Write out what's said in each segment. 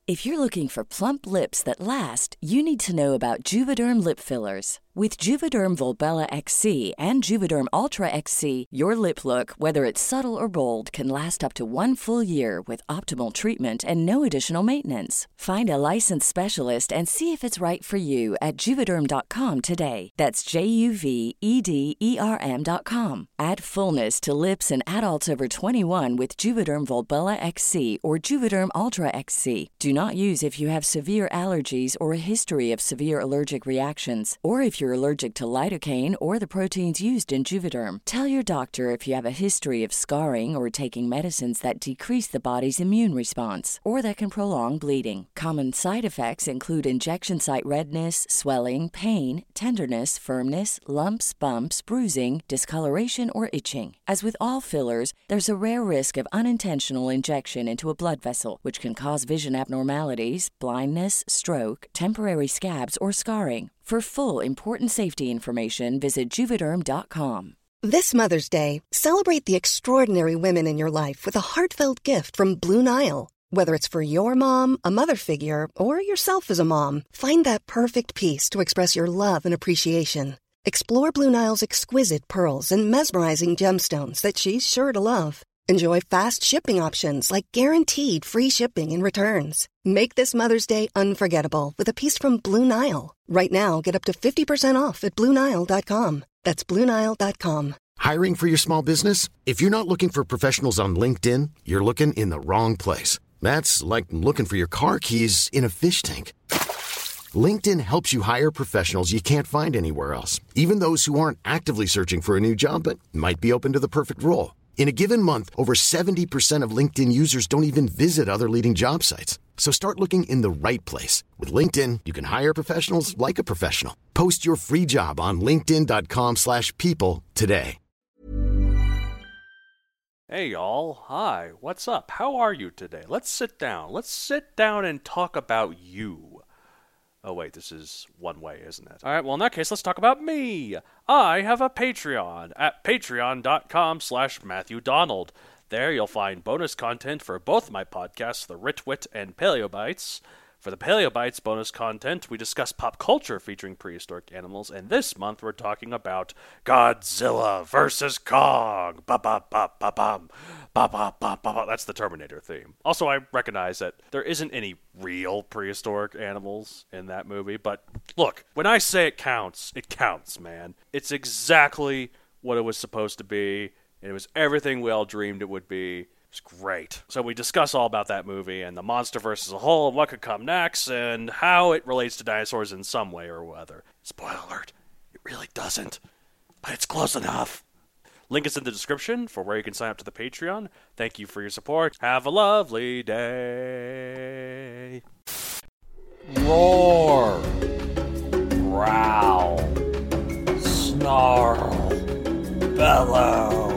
If you're looking for plump lips that last, you need to know about Juvederm lip fillers. With Juvederm Volbella XC and Juvederm Ultra XC, your lip look, whether it's subtle or bold, can last up to 1 full year with optimal treatment and no additional maintenance. Find a licensed specialist and see if it's right for you at Juvederm.com today. That's JUVEDERM.com. Add fullness to lips in adults over 21 with Juvederm Volbella XC or Juvederm Ultra XC. Do not use if you have severe allergies or a history of severe allergic reactions, or if you're allergic to lidocaine or the proteins used in Juvederm. Tell your doctor if you have a history of scarring or taking medicines that decrease the body's immune response or that can prolong bleeding. Common side effects include injection site redness, swelling, pain, tenderness, firmness, lumps, bumps, bruising, discoloration, or itching. As with all fillers, there's a rare risk of unintentional injection into a blood vessel, which can cause vision abnormalities, blindness, stroke, temporary scabs, or scarring. For full, important safety information, visit Juvederm.com. This Mother's Day, celebrate the extraordinary women in your life with a heartfelt gift from Blue Nile. Whether it's for your mom, a mother figure, or yourself as a mom, find that perfect piece to express your love and appreciation. Explore Blue Nile's exquisite pearls and mesmerizing gemstones that she's sure to love. Enjoy fast shipping options like guaranteed free shipping and returns. Make this Mother's Day unforgettable with a piece from Blue Nile. Right now, get up to 50% off at BlueNile.com. That's BlueNile.com. Hiring for your small business? If you're not looking for professionals on LinkedIn, you're looking in the wrong place. That's like looking for your car keys in a fish tank. LinkedIn helps you hire professionals you can't find anywhere else, even those who aren't actively searching for a new job but might be open to the perfect role. In a given month, over 70% of LinkedIn users don't even visit other leading job sites. So start looking in the right place. With LinkedIn, you can hire professionals like a professional. Post your free job on linkedin.com/people today. Hey y'all, hi, what's up? How are you today? Let's sit down. Let's sit down and talk about you. Oh wait, this is one way, isn't it? Alright, well in that case, let's talk about me. I have a Patreon at patreon.com/Matthew Donald. There you'll find bonus content for both my podcasts, The Ritwit and Paleobites. For the Paleobites bonus content, we discuss pop culture featuring prehistoric animals, and this month we're talking about Godzilla vs. Kong. Ba-ba-ba-ba-bum. Ba-ba-ba-ba-ba. That's the Terminator theme. Also, I recognize that there isn't any real prehistoric animals in that movie, but look, when I say it counts, man. It's exactly what it was supposed to be, and it was everything we all dreamed it would be. It's great. So we discuss all about that movie and the MonsterVerse as a whole and what could come next and how it relates to dinosaurs in some way or other. Spoiler alert, it really doesn't, but it's close enough. Link is in the description for where you can sign up to the Patreon. Thank you for your support. Have a lovely day. Roar. Growl. Snarl. Bellow.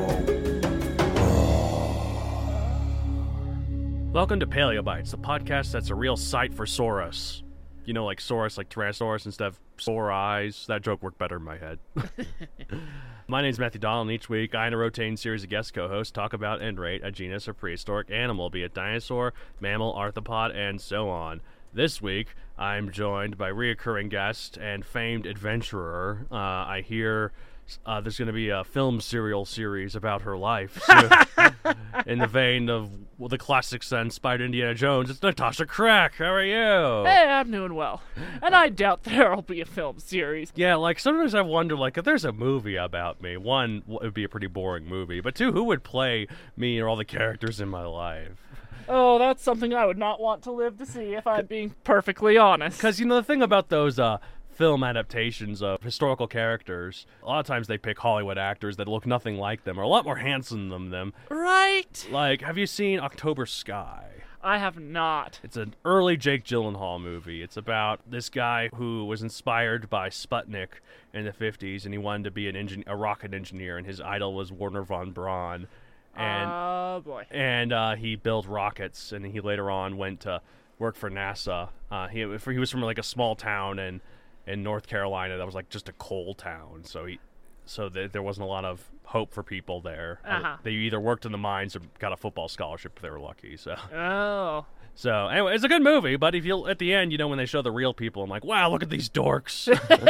Welcome to Paleobites, the podcast that's a real sight for Saurus. You know, like Saurus, like Tyrannosaurus, instead of sore eyes. That joke worked better in my head. My name's Matthew Donald, and each week I and a rotating series of guest co-hosts talk about and rate a genus or prehistoric animal, be it dinosaur, mammal, arthropod, and so on. This week, I'm joined by reoccurring guest and famed adventurer. I hear there's going to be a film serial series about her life. So, in the vein of the classic sense, Spider Indiana Jones, it's Natasha Crack. How are you? Hey, I'm doing well. And I doubt there'll be a film series. Yeah, like, sometimes I wonder, like, if there's a movie about me, one, it would be a pretty boring movie, but two, who would play me or all the characters in my life? Oh, that's something I would not want to live to see, if I'm being perfectly honest. Because, you know, the thing about those film adaptations of historical characters, a lot of times they pick Hollywood actors that look nothing like them, or a lot more handsome than them. Right. Like, have you seen October Sky? I have not. It's an early Jake Gyllenhaal movie. It's about this guy who was inspired by Sputnik in the 50s, and he wanted to be a rocket engineer, and his idol was Wernher von Braun. And, oh, boy. And he built rockets, and he later on went to work for NASA. He was from, like, a small town in North Carolina that was, like, just a coal town, so there wasn't a lot of hope for people there. Uh-huh. They either worked in the mines or got a football scholarship if they were lucky. So. Oh. So anyway, it's a good movie, but if you at the end, when they show the real people, I'm like, wow, look at these dorks.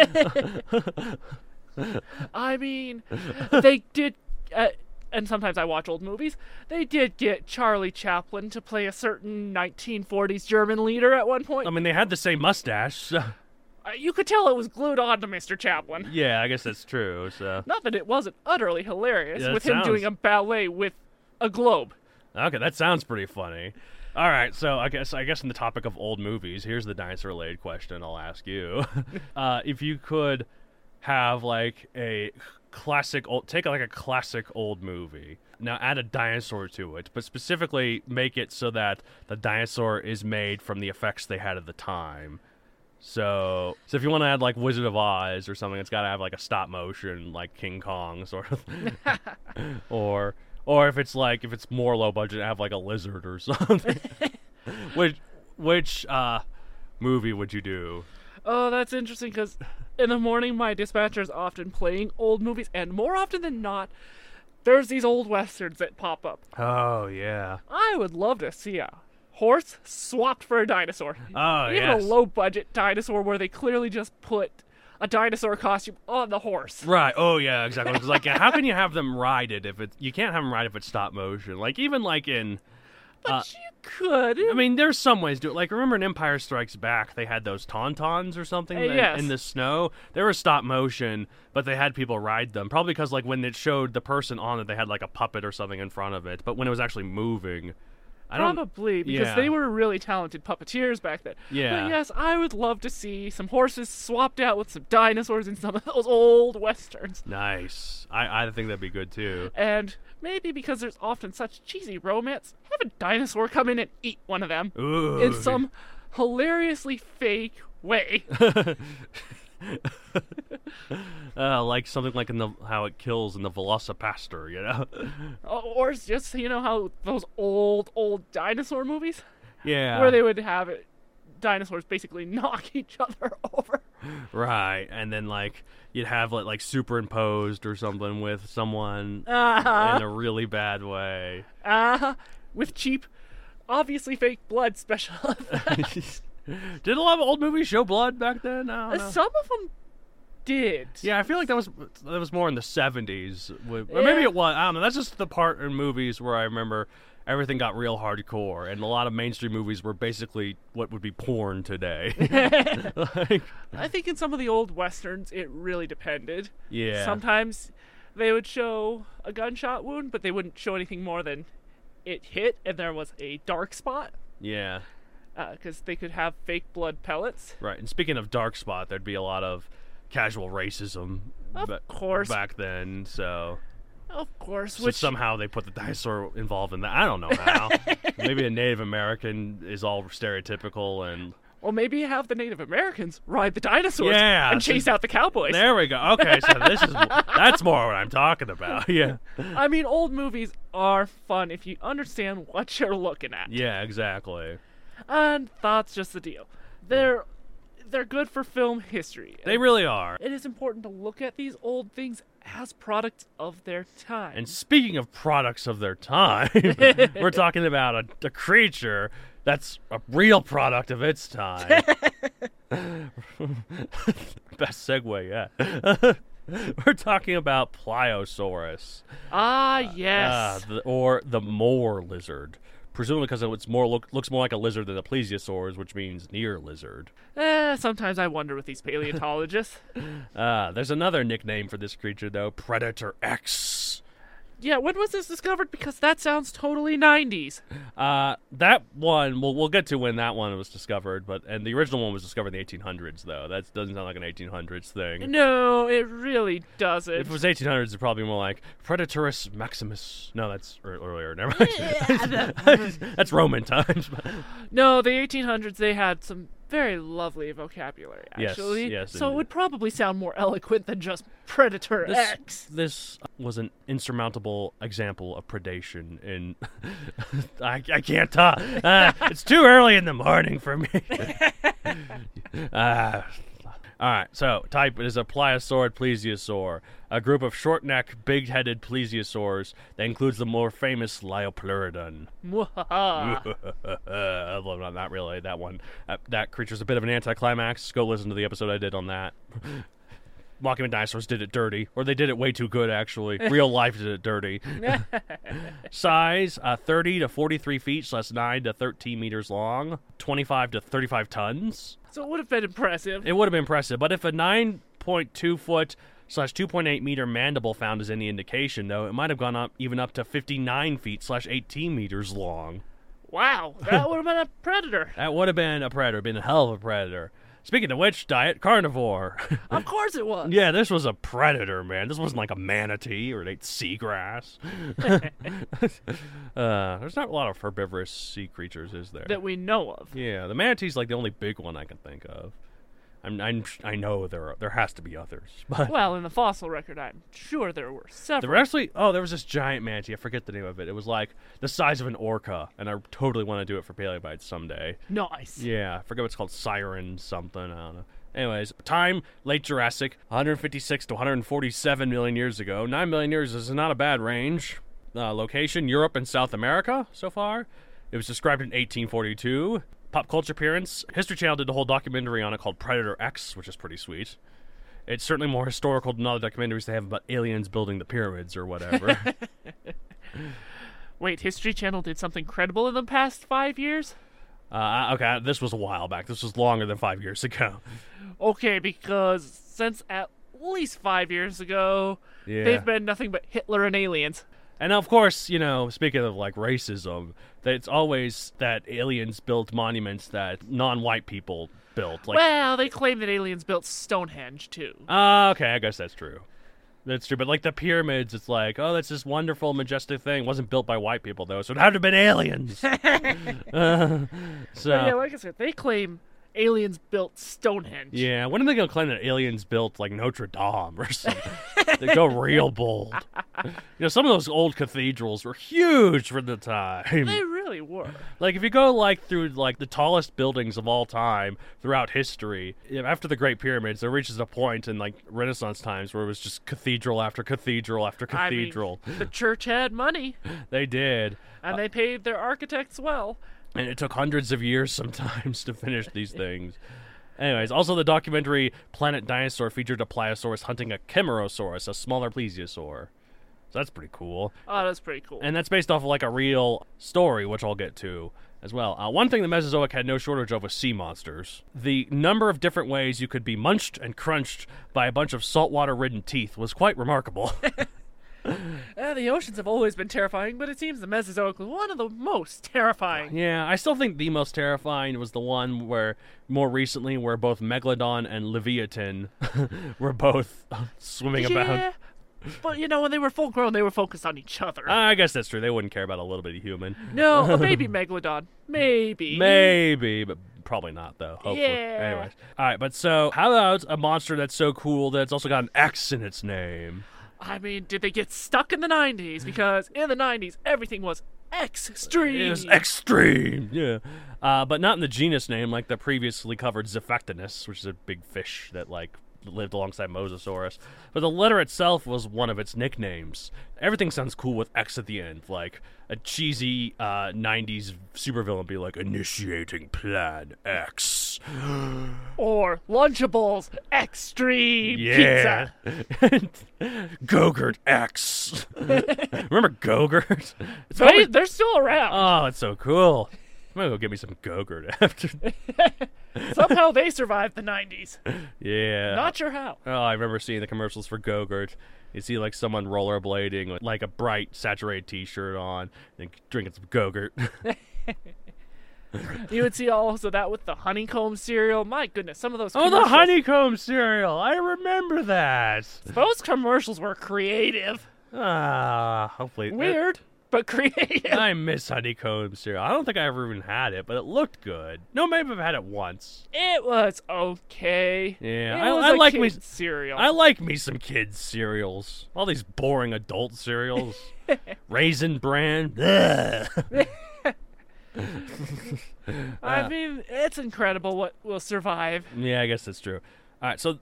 I mean, they did, and sometimes I watch old movies, they did get Charlie Chaplin to play a certain 1940s German leader at one point. I mean, they had the same mustache. So. You could tell it was glued on to Mr. Chaplin. Yeah, I guess that's true. So. Not that it wasn't utterly hilarious with him sounds... doing a ballet with a globe. Okay, that sounds pretty funny. All right, so I guess in the topic of old movies, here's the dinosaur-related question I'll ask you. If you could have like a classic old movie, now add a dinosaur to it, but specifically make it so that the dinosaur is made from the effects they had at the time. So if you want to add like Wizard of Oz or something, it's got to have like a stop motion, like King Kong sort of, or if it's more low budget, have like a lizard or something. Which movie would you do? Oh, that's interesting because in the morning my dispatcher is often playing old movies, and more often than not, there's these old westerns that pop up. Oh yeah, I would love to see a horse swapped for a dinosaur. Oh, even a low-budget dinosaur where they clearly just put a dinosaur costume on the horse. Right. Oh, yeah, exactly. Because, like, how can you have them ride it if you can't have them ride if it's stop motion? Like, even, like, in... But you could. I mean, there's some ways to do it. Like, remember in Empire Strikes Back, they had those tauntauns or something yes. in the snow? They were stop motion, but they had people ride them. Probably because, like, when it showed the person on it, they had, like, a puppet or something in front of it. But when it was actually moving... Probably, because they were really talented puppeteers back then. Yeah. But yes, I would love to see some horses swapped out with some dinosaurs in some of those old westerns. Nice. I think that'd be good, too. And maybe because there's often such cheesy romance, have a dinosaur come in and eat one of them. Ooh. In some hilariously fake way. Like something like how it kills in the Velocipaster, Or it's just, how those old dinosaur movies? Yeah. Where they would have dinosaurs basically knock each other over. Right, and then, like, you'd have it, like, superimposed or something with someone in a really bad way. With cheap, obviously fake blood special effects. Did a lot of old movies show blood back then? I don't know. Some of them did. Yeah, I feel like that was more in the 70s. Or maybe it was. I don't know. That's just the part in movies where I remember everything got real hardcore, and a lot of mainstream movies were basically what would be porn today. I think in some of the old westerns, it really depended. Yeah. Sometimes they would show a gunshot wound, but they wouldn't show anything more than it hit, and there was a dark spot. Yeah. Because they could have fake blood pellets. Right, and speaking of dark spot, there'd be a lot of casual racism of course back then, so... Of course. So somehow they put the dinosaur involved in that. I don't know how. Maybe a Native American is all stereotypical and... Well, maybe you have the Native Americans ride the dinosaurs and chase out the cowboys. There we go. Okay, so that's more what I'm talking about. Yeah. I mean, old movies are fun if you understand what you're looking at. Yeah, exactly. And that's just the deal. They're good for film history. They really are. It is important to look at these old things as products of their time. And speaking of products of their time, we're talking about a creature that's a real product of its time. Best segue yet. We're talking about Pliosaurus. Yes. Or the Moor lizard. Presumably because it's looks more like a lizard than a plesiosaurs, which means near lizard. Sometimes I wonder with these paleontologists. There's another nickname for this creature, though, Predator X. Yeah, when was this discovered? Because that sounds totally 90s. That one, we'll get to when that one was discovered, and the original one was discovered in the 1800s, though. That doesn't sound like an 1800s thing. No, it really doesn't. If it was 1800s, it's probably more like Predatorus Maximus. No, that's earlier. Never mind. That's Roman times. No, the 1800s, they had some very lovely vocabulary, actually. Yes, so it would probably sound more eloquent than just Predator X. This was an insurmountable example of predation in... I can't talk. It's too early in the morning for me. All right, so type is a pliosaurid plesiosaur, a group of short-necked, big-headed plesiosaurs that includes the more famous Liopleurodon. Although not really, that one. That creature's a bit of an anticlimax. Go listen to the episode I did on that. Monument Dinosaurs did it dirty, or they did it way too good, actually. Real life did it dirty. Size, 30 to 43 feet, so that's 9 to 13 meters long, 25 to 35 tons. So it would have been impressive. It would have been impressive, but if a 9.2 foot / 2.8 meter mandible found is any indication, though, it might have gone up even up to 59 feet / 18 meters long. Wow, that would have been a predator. That would have been a predator, been a hell of a predator. Speaking of which, diet carnivore. Of course it was. Yeah, this was a predator, man. This wasn't like a manatee or it ate seagrass. There's not a lot of herbivorous sea creatures, is there? That we know of. Yeah, the manatee's like the only big one I can think of. I know there has to be others. But Well, in the fossil record, I'm sure there were several. there was this giant manatee. I forget the name of it. It was like the size of an orca, and I totally want to do it for Paleobites someday. Nice. Yeah, I forget what it's called, siren something, I don't know. Anyways, time, late Jurassic, 156 to 147 million years ago. 9 million years is not a bad range. Location, Europe and South America so far. It was described in 1842. Pop culture appearance, History Channel did a whole documentary on it called Predator X, which is pretty sweet. It's certainly more historical than other documentaries they have about aliens building the pyramids or whatever. Wait, History Channel did something credible in the past 5 years? Okay, this was a while back. This was longer than 5 years ago. Okay, because since at least 5 years ago, they've been nothing but Hitler and aliens. And of course, you know, speaking of like racism, that it's always that aliens built monuments that non-white people built. Like, Well, they claim that aliens built Stonehenge, too. Okay, I guess that's true. That's true, but like the pyramids, it's like, oh, that's this wonderful, majestic thing. It wasn't built by white people, though, so it had to have been aliens. So, Yeah, like I said, they claim aliens built Stonehenge. yeah, when are they going to claim that aliens built, like, Notre Dame or something? They go real bold. You know, some of those old cathedrals were huge for the time. They really were. Like, if you go, like, through, like, the tallest buildings of all time throughout history, after the Great Pyramids, there reaches a point in, like, Renaissance times where it was just cathedral after cathedral after cathedral. I mean, the church had money, They did. and they paid their architects well. And it took hundreds of years sometimes to finish these things. Anyways, also the documentary Planet Dinosaur featured a pliosaurus hunting a Chimerosaurus, a smaller plesiosaur. So that's pretty cool. Oh, that's pretty cool. And that's based off of like a real story, which I'll get to as well. One thing the Mesozoic had no shortage of was sea monsters. The number of different ways you could be munched and crunched by a bunch of saltwater-ridden teeth was quite remarkable. The oceans have always been terrifying, but it seems the Mesozoic was one of the most terrifying. Yeah, I still think the most terrifying was the one where, more recently, where both Megalodon and Leviathan were both swimming about. But, you know, when they were full grown, they were focused on each other. I guess that's true. They wouldn't care about a little bitty human. No, a baby Megalodon. Maybe. Maybe, but probably not, though. Hopefully. Yeah. Anyways. All right, but so, how about a monster that's so cool that it's also got an X in its name? I mean, did they get stuck in the 90s? Because in the 90s, everything was extreme. It was extreme, yeah. But not in the genus name, like the previously covered Zephectinus, which is a big fish that, like, lived alongside Mosasaurus. But the letter itself was one of its nicknames. Everything sounds cool with X at the end, like a cheesy 90s supervillain be like, initiating Plan X. Or Lunchables Extreme Yeah. Pizza. Gogurt X. Remember Gogurt? It's They're still around. Oh, it's so cool. I'm gonna go get me some Gogurt after. Somehow they survived the 90s. Yeah. Not sure how. Oh, I remember seeing the commercials for Gogurt. You see, like, someone rollerblading with, like, a bright, saturated T-shirt on and drinking some Gogurt. You would see also that with the honeycomb cereal. My goodness, some of those Oh, the commercials- honeycomb cereal! I remember that! Those commercials were creative. Hopefully. Weird, but creative. I miss honeycomb cereal. I don't think I ever even had it, but it looked good. No, maybe I've had it once. It was okay. Yeah, It was I a like kid's me cereal. I like me some kids cereals. All these boring adult cereals. Raisin Bran. Ugh. I mean, it's incredible what will survive. Yeah, I guess that's true. All right, so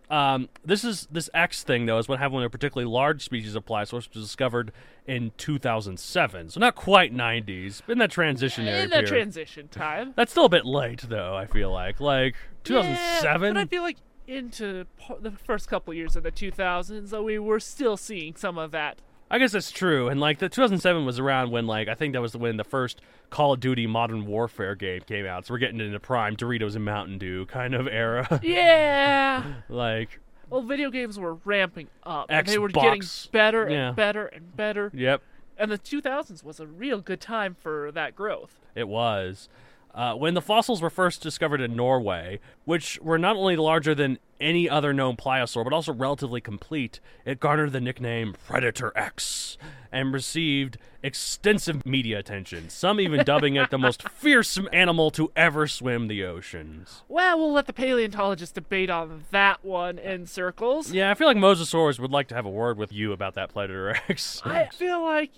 this X thing, though, is what happened when a particularly large species of Pliosaurus was discovered in 2007. So not quite 90s, in that transitionary period. In that transition time. That's still a bit late, though, I feel like. Like, 2007? Yeah, but I feel like into the first couple years of the 2000s, though, we were still seeing some of that. I guess that's true. And, like, the 2007 was around when, like, I think that was when the first Call of Duty Modern Warfare game came out. So we're getting into prime Doritos and Mountain Dew kind of era. Yeah. Like... Well, video games were ramping up. Xbox. And they were getting better and better and better. Yep. And the 2000s was a real good time for that growth. It was. When the fossils were first discovered in Norway, which were not only larger than any other known pliosaur, but also relatively complete, it garnered the nickname Predator X and received extensive media attention, some even dubbing it the most fearsome animal to ever swim the oceans. Well, we'll let the paleontologists debate on that one in circles. Yeah, I feel like Mosasaurus would like to have a word with you about that Predator X. I feel like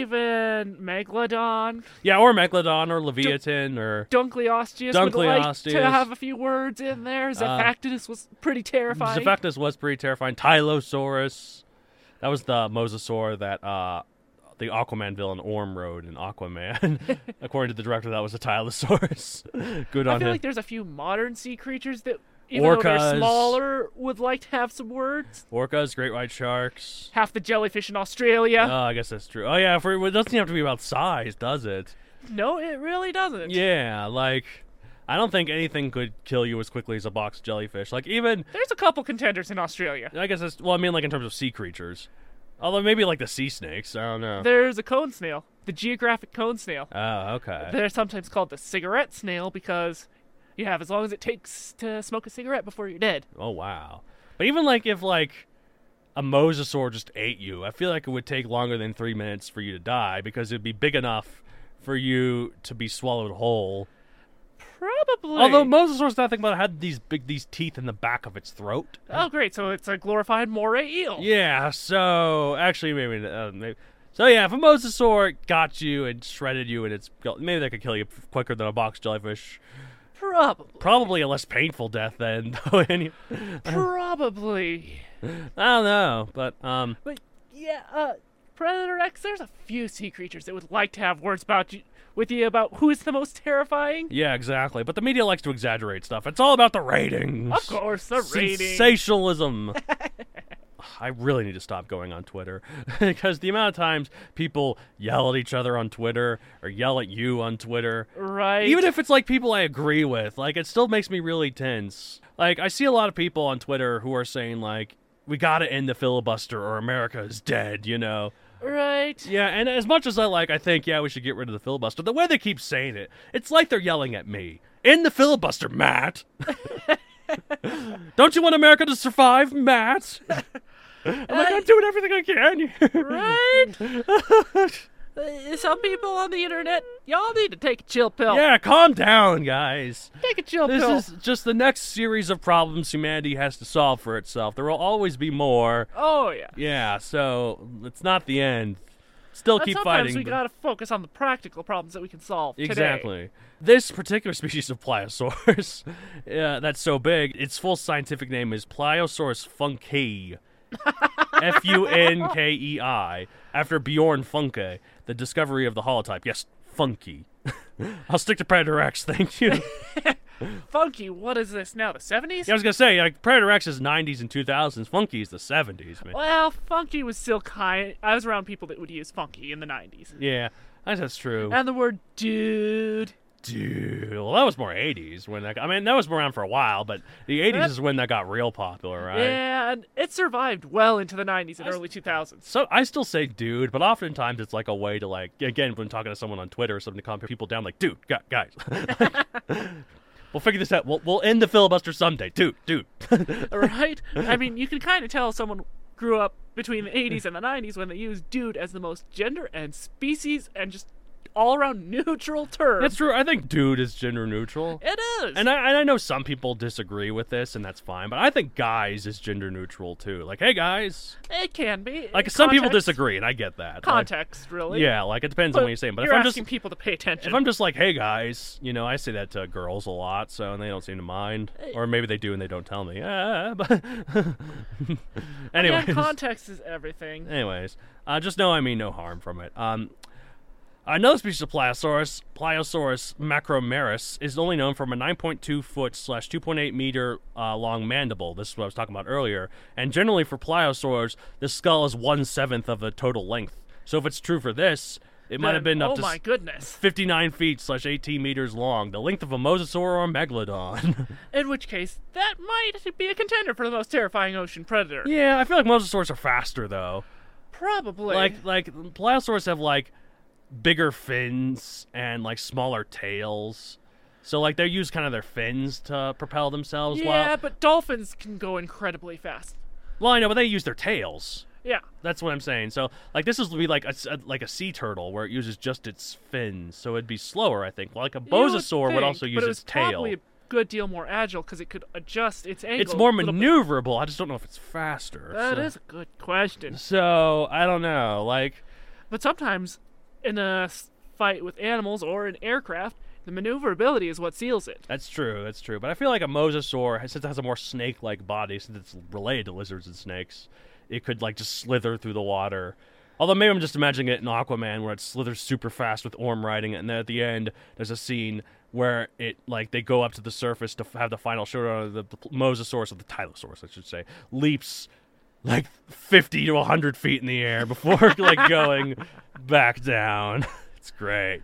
even Megalodon... Yeah, or Megalodon, or Leviathan, or... Dunkleosteus would like to have a few words in there. Zephactinus was pretty terrifying. Zephactinus was pretty terrifying. Tylosaurus. That was the mosasaur that the Aquaman villain Orm rode in Aquaman. According to the director, that was a Tylosaurus. Good on him. I feel like there's a few modern sea creatures that, even though they're smaller, would like to have some words. Orcas, great white sharks. Half the jellyfish in Australia. Oh, I guess that's true. Oh, yeah, it doesn't have to be about size, does it? No, it really doesn't. Yeah, like... I don't think anything could kill you as quickly as a box jellyfish. Like, even... There's a couple contenders in Australia. I guess that's... Well, I mean, like, in terms of sea creatures. Although, maybe, like, the sea snakes. I don't know. There's a cone snail. The geographic cone snail. Oh, okay. They're sometimes called the cigarette snail because you have as long as it takes to smoke a cigarette before you're dead. Oh, wow. But even, like, if, like, a mosasaur just ate you, I feel like it would take longer than 3 minutes for you to die because it'd be big enough for you to be swallowed whole. Probably. Although Mosasaurus, I think about it, had these teeth in the back of its throat. Oh, great! So it's a glorified moray eel. Yeah. So actually, maybe. So yeah, if a Mosasaur got you and shredded you, and maybe that could kill you quicker than a box jellyfish. Probably a less painful death then. Though. Probably. I don't know, but But yeah, Predator X. There's a few sea creatures that would like to have words with you about who is the most terrifying. Yeah, exactly. But the media likes to exaggerate stuff. It's all about the ratings. Of course, the ratings. Sensationalism. I really need to stop going on Twitter because the amount of times people yell at each other on Twitter or yell at you on Twitter. Right. Even if it's like people I agree with, like it still makes me really tense. Like I see a lot of people on Twitter who are saying like, we gotta end the filibuster or America is dead, you know? Right. Yeah, and as much as I think, yeah, we should get rid of the filibuster, the way they keep saying it, it's like they're yelling at me. End the filibuster, Matt! Don't you want America to survive, Matt? I'm doing everything I can. Right? Some people on the internet, y'all need to take a chill pill. Yeah, calm down, guys. Take a chill pill. This is just the next series of problems humanity has to solve for itself. There will always be more. Oh, yeah. Yeah, so it's not the end. Still keep fighting. Sometimes we gotta focus on the practical problems that we can solve today. Exactly. This particular species of pliosaurus, that's so big, its full scientific name is Pliosaurus funkei. Funkei, after Bjorn Funke, the discovery of the holotype. Yes, funky. I'll stick to Predator X, thank you. Funky, what is this now, the 70s? Yeah, I was going to say, like, Predator X is 90s and 2000s. Funky is the 70s, man. Well, funky was still I was around people that would use funky in the 90s. Yeah, that's true. And the word dude. Dude, well, that was more 80s when that was around for a while, but the 80s is when that got real popular, right? Yeah, and it survived well into the 90s and early 2000s. So I still say dude, but oftentimes it's like a way to like, again, when talking to someone on Twitter or something, to calm people down, like, dude, guys. We'll figure this out. We'll end the filibuster someday. Dude. Right? I mean, you can kind of tell someone grew up between the 80s and the 90s when they use dude as the most gender and species and just all-around neutral term. That's true. I think dude is gender neutral. It is. And I know some people disagree with this, and that's fine. But I think guys is gender neutral too. Like, hey guys. It can be. Like, some people disagree, and I get that. Context, really. Yeah, like it depends on what you're saying. But you're if I'm asking just people to pay attention. if I'm just like, hey guys, you know, I say that to girls a lot, so and they don't seem to mind, or maybe they do and they don't tell me. But anyways, Again, context is everything. anyways, just know I mean no harm from it. Another species of Pliosaurus macromeris, is only known from a 9.2 foot / 2.8 meter long mandible. This is what I was talking about earlier. And generally for pliosaurs, the skull is 1/7 of the total length. So if it's true for this, it might have been up oh to my goodness. 59 feet / 18 meters long, the length of a mosasaur or a megalodon. In which case, that might be a contender for the most terrifying ocean predator. Yeah, I feel like mosasaurs are faster though. Probably. Like pliosaurs have like bigger fins and like smaller tails, so like they use kind of their fins to propel themselves. Yeah, but dolphins can go incredibly fast. Well, I know, but they use their tails. Yeah. That's what I'm saying. So like this would be like a sea turtle where it uses just its fins, so it'd be slower, I think. Like a bososaur would also use its tail. Probably a good deal more agile because it could adjust its angle. It's more maneuverable. I just don't know if it's faster. That is a good question. So I don't know. Like, but sometimes in a fight with animals or an aircraft, the maneuverability is what seals it. That's true. But I feel like a mosasaur, since it has a more snake-like body, since it's related to lizards and snakes, it could like just slither through the water. Although maybe I'm just imagining it in Aquaman, where it slithers super fast with Orm riding it, and then at the end there's a scene where it like they go up to the surface to have the final showdown of the mosasaurus, or the Tylosaurus, I should say, leaps like 50 to 100 feet in the air before like going back down. It's great.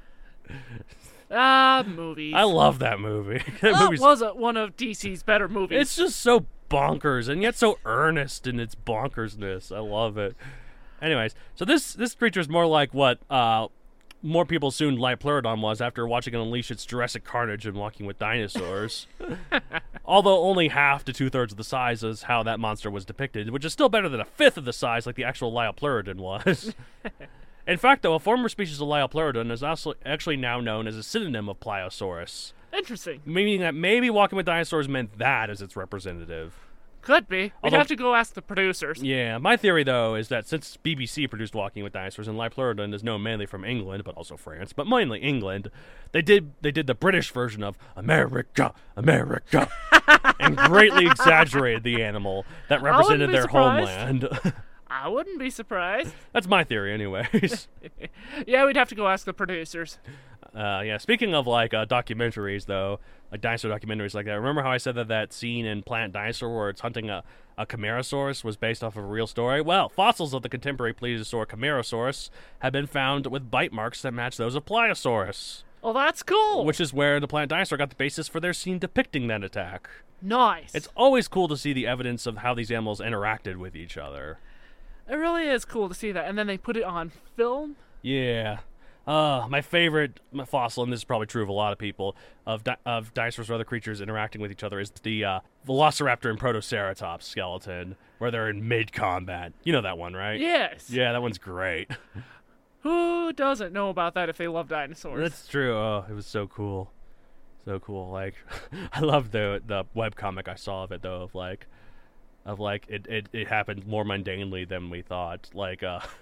Movies. I love that movie. That was one of DC's better movies. It's just so bonkers and yet so earnest in its bonkersness. I love it. Anyways, so this creature is more like what more people assumed Liopleurodon was after watching it unleash its Jurassic carnage and Walking with Dinosaurs. Although only half to 2/3 of the size is how that monster was depicted, which is still better than a fifth of the size like the actual Liopleurodon was. In fact, though, a former species of Liopleurodon is also actually now known as a synonym of Pliosaurus. Interesting. Meaning that maybe Walking with Dinosaurs meant that as its representative. Could be. We'd have to go ask the producers. Yeah, my theory, though, is that since BBC produced Walking with Dinosaurs and Liopleurodon is known mainly from England, but also France, but mainly England, they did the British version of America, America, and greatly exaggerated the animal that represented their homeland. I wouldn't be surprised. That's my theory, anyways. Yeah, we'd have to go ask the producers. Yeah, speaking of, like, documentaries, though, like dinosaur documentaries like that, remember how I said that scene in Planet Dinosaur where it's hunting a Camarasaurus was based off of a real story? Well, fossils of the contemporary plesiosaur Camarasaurus have been found with bite marks that match those of Pliosaurus. Oh, that's cool. Which is where the Planet Dinosaur got the basis for their scene depicting that attack. Nice. It's always cool to see the evidence of how these animals interacted with each other. It really is cool to see that. And then they put it on film? Yeah. My favorite fossil, and this is probably true of a lot of people, of dinosaurs or other creatures interacting with each other is the Velociraptor and Protoceratops skeleton, where they're in mid-combat. You know that one, right? Yes. Yeah, that one's great. Who doesn't know about that if they love dinosaurs? That's true. Oh, it was so cool. So cool. Like, I love the webcomic I saw of it, though, of it happened more mundanely than we thought. Like,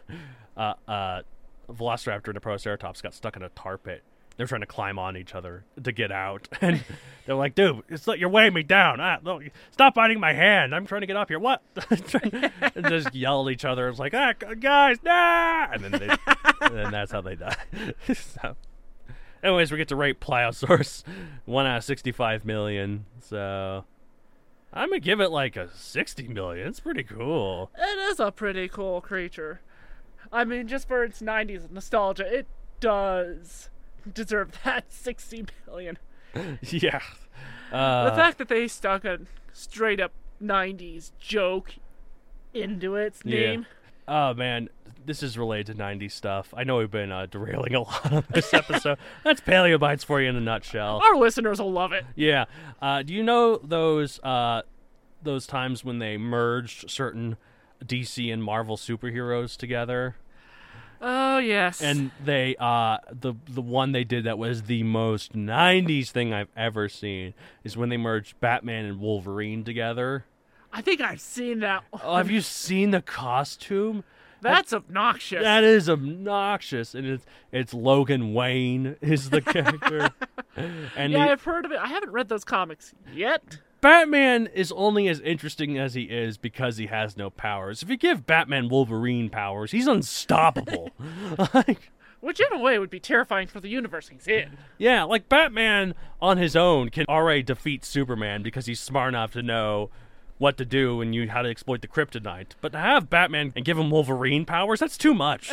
Velociraptor and a Protoceratops got stuck in a tar pit. They're trying to climb on each other to get out, and they're like, "Dude, you're weighing me down. Look, stop biting my hand. I'm trying to get up here. What?" And just yell at each other. It's like, guys, nah! And then that's how they die. So, anyways, we get to rate Pliosaurus 1 out of 65 million. So, I'm gonna give it like a 60 million. It's pretty cool. It is a pretty cool creature. I mean, just for its 90s nostalgia, it does deserve that 60 million. Yeah. The fact that they stuck a straight-up 90s joke into its name. Oh, man. This is related to 90s stuff. I know we've been derailing a lot on this episode. That's Paleobites for you in a nutshell. Our listeners will love it. Yeah. Do you know those times when they merged certain DC and Marvel superheroes together? Oh, yes. And they, the one they did that was the most 90s thing I've ever seen is when they merged Batman and Wolverine together. I think I've seen that one. Oh, have you seen the costume? That's obnoxious. That is obnoxious, and it's Logan Wayne is the character. And yeah, I've heard of it. I haven't read those comics yet. Batman is only as interesting as he is because he has no powers. If you give Batman Wolverine powers, he's unstoppable. Which in a way would be terrifying for the universe he's in. Yeah, like Batman on his own can already defeat Superman because he's smart enough to know what to do and how to exploit the kryptonite. But to have Batman and give him Wolverine powers, that's too much.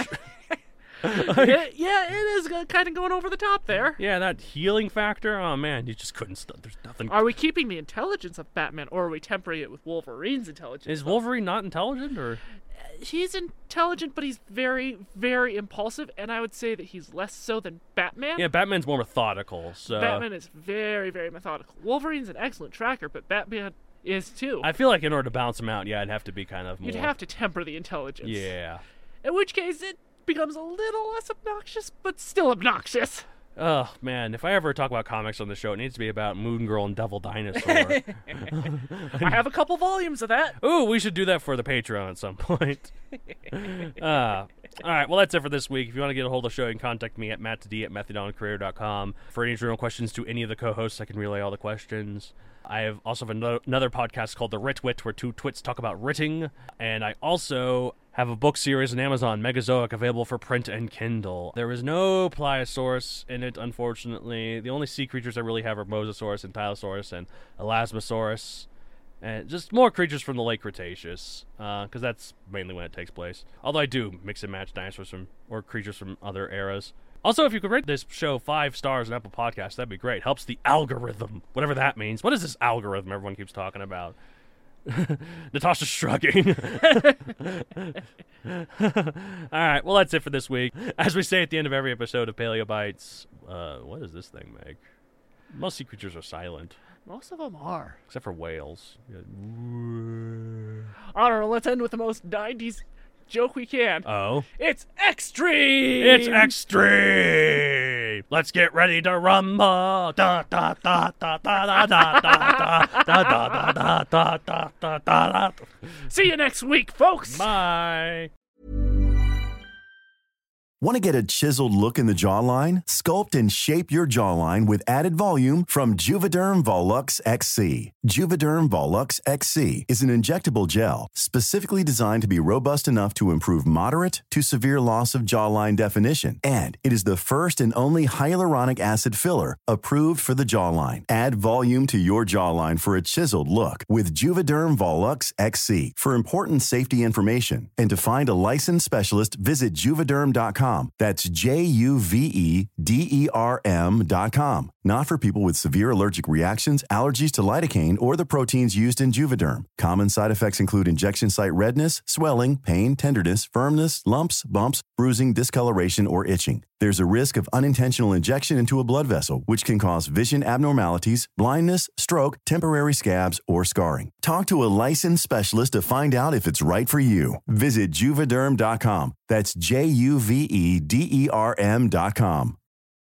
Yeah, it is kind of going over the top there. Yeah, that healing factor, oh man, you just couldn't there's nothing. Are we keeping the intelligence of Batman, or are we tempering it with Wolverine's intelligence? Is Wolverine not intelligent, or? He's intelligent, but he's very, very impulsive, and I would say that he's less so than Batman. Yeah, Batman's more methodical, so... Batman is very, very methodical. Wolverine's an excellent tracker, but Batman is too. I feel like in order to balance him out, yeah, it'd have to be kind of more... You'd have to temper the intelligence. Yeah. In which case, it becomes a little less obnoxious, but still obnoxious. Oh, man, if I ever talk about comics on the show, it needs to be about Moon Girl and Devil Dinosaur. I have a couple volumes of that. Ooh, we should do that for the Patreon at some point. All right, well, that's it for this week. If you want to get a hold of the show, you can contact me at mattd@methodoncareer.com. For any general questions to any of the co-hosts, I can relay all the questions. I have also have another podcast called The Writ Wit, where two twits talk about writting. And I also have a book series on Amazon, Megazoic, available for print and Kindle. There is no Pliosaurus in it, unfortunately. The only sea creatures I really have are Mosasaurus and Tylosaurus and Elasmosaurus. And just more creatures from the late Cretaceous, because that's mainly when it takes place. Although I do mix and match dinosaurs or creatures from other eras. Also, if you could rate this show 5 stars on Apple Podcasts, that'd be great. Helps the algorithm, whatever that means. What is this algorithm everyone keeps talking about? Natasha's shrugging. All right, well, that's it for this week. As we say at the end of every episode of Paleo Bites, what does this thing make? Most sea creatures are silent. Most of them are. Except for whales. I don't know, let's end with the most 90s joke we can. Oh? It's extreme! It's extreme! Let's get ready to rumble! Da da da da da da da da da da da da da da. See you next week, folks! Bye! Want to get a chiseled look in the jawline? Sculpt and shape your jawline with added volume from Juvederm Volux XC. Juvederm Volux XC is an injectable gel specifically designed to be robust enough to improve moderate to severe loss of jawline definition. And it is the first and only hyaluronic acid filler approved for the jawline. Add volume to your jawline for a chiseled look with Juvederm Volux XC. For important safety information and to find a licensed specialist, visit Juvederm.com. That's Juvederm.com. Not for people with severe allergic reactions, allergies to lidocaine, or the proteins used in Juvederm. Common side effects include injection site redness, swelling, pain, tenderness, firmness, lumps, bumps, bruising, discoloration, or itching. There's a risk of unintentional injection into a blood vessel, which can cause vision abnormalities, blindness, stroke, temporary scabs, or scarring. Talk to a licensed specialist to find out if it's right for you. Visit Juvederm.com. That's Juvederm.com.